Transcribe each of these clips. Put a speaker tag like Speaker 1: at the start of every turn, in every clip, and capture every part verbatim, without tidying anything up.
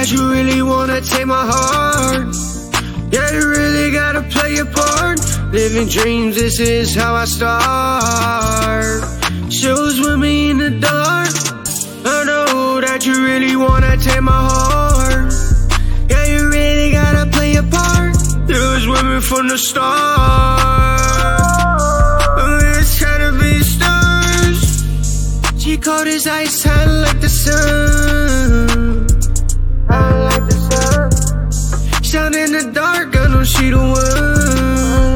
Speaker 1: that you really wanna take my heart. Yeah, you really gotta play your part. Living dreams, this is how I start. She was with me in the dark. I know that you really wanna take my heart. Yeah, you really gotta play your part. You was with me from the start. It's gotta be stars. She cold as ice, hot like the sun. Hot like the sun. Shine in the dark, I know she the one.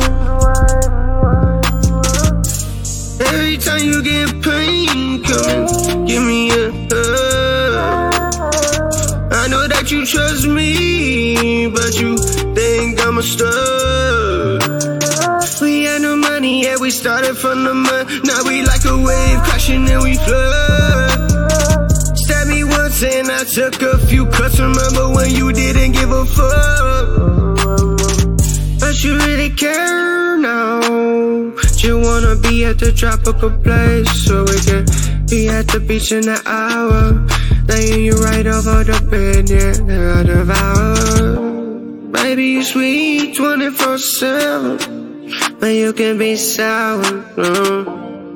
Speaker 1: Every time you get pain, come and give me a hug. I know that you trust me, but you think I'm a stud. We had no money, yeah, we started from the mud. Now we like a wave, crashing and we flood. Stabbed me once and I took a few cuts. Remember when you didn't give a fuck? But you really care now. You wanna be at the tropical place, so we can be at the beach in an hour. Laying you right over the bed, yeah, out of hour. Baby, you sweet twenty-four seven, but you can be sour, no.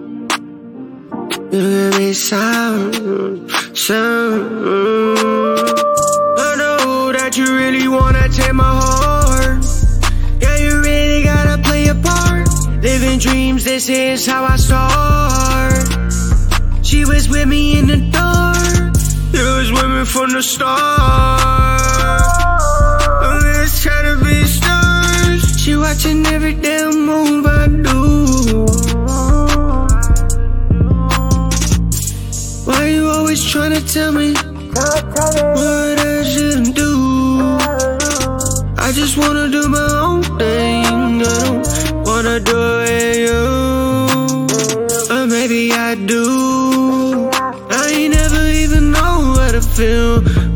Speaker 1: You can be sour, sour. I know that you really wanna take my heart. Yeah, you really gotta play your part. Living dreams, this is how I start. She was with me in the dark. You was with me from the start. It's gotta be stars. She watching every damn move I do. Why you always trying to tell me what I shouldn't do? I just wanna do my own thing. I don't wanna do it with you, or maybe I do. I ain't never even know what to feel